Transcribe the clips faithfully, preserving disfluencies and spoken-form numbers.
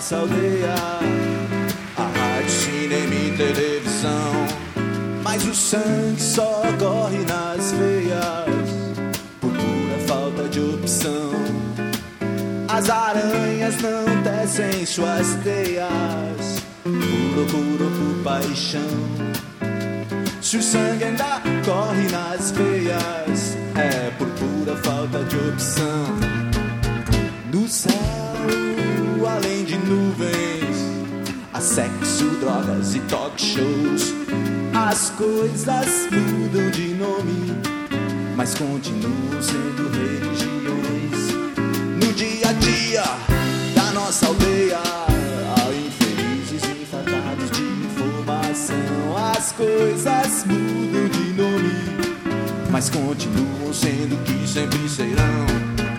nossa aldeia, a rádio, cinema e televisão, mas o sangue só corre nas veias por pura falta de opção. As aranhas não tecem suas teias por loucura ou por paixão. Se o sangue ainda corre nas veias, é por pura falta de opção. No céu, além de nuvens, há sexo, drogas e talk shows. As coisas mudam de nome, mas continuam sendo religiões. No dia a dia da nossa aldeia, há infelizes infartados de informação. As coisas mudam de nome, mas continuam sendo o que sempre serão.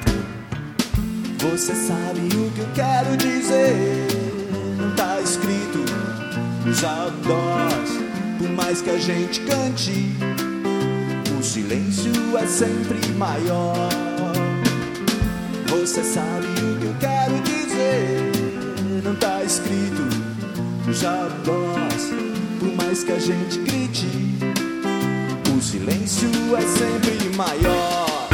Você sabe o que eu quero dizer, não tá escrito nos outdoors. Por mais que a gente cante, o silêncio é sempre maior. Você sabe o que eu quero dizer, não tá escrito nos outdoors. Por mais que a gente grite, o silêncio é sempre maior.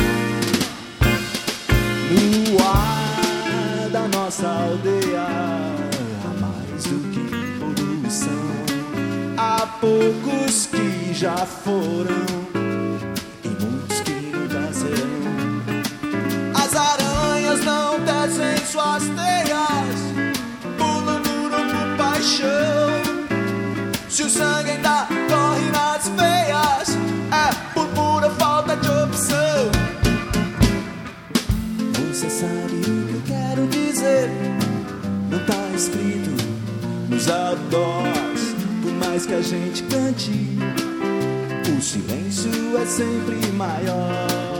No ar da nossa aldeia, há mais do que poluição. Há poucos que já foram e muitos que nunca serão. As aranhas não tecem suas teias por loucura ou por paixão. Se o sangue ainda corre nas veias, é por pura falta de opção. Você sabe o que eu quero dizer, não tá escrito nos outdoors. Por mais que a gente cante, o silêncio é sempre maior.